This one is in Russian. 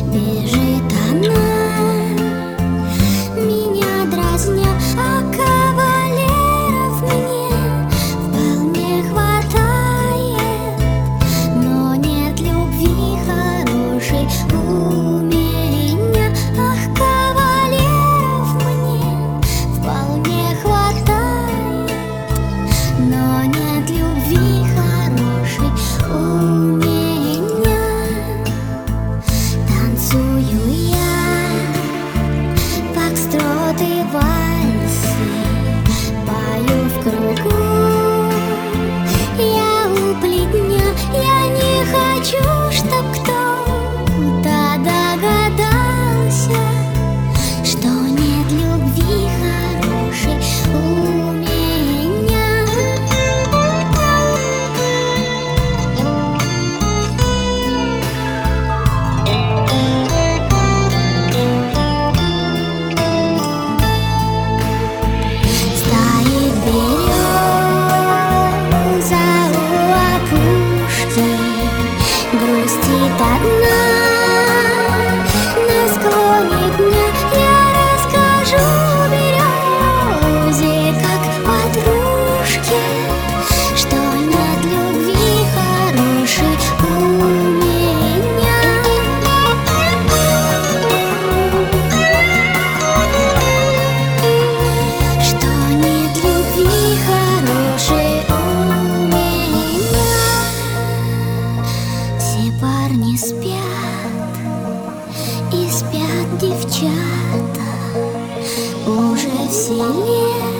Бежит она, меня дразня, а кавалеров мне вполне хватает. Но нет любви хорошей у меня. Ах, кавалеров мне вполне хватает, но нет любви хорошей у меня. Танцую я фокстроты, вальсы, пою в кругу. Я у плетня, я не хочу, чтоб кто-то догадался, что нет любви хорошей у меня. Стоит береза у опушки, грустит одна. На склоне дня я расскажу березе, как подружке, что нет любви хорошей у меня. Что нет любви хорошей у меня. Все парни спят, и спят девчата уже в селе.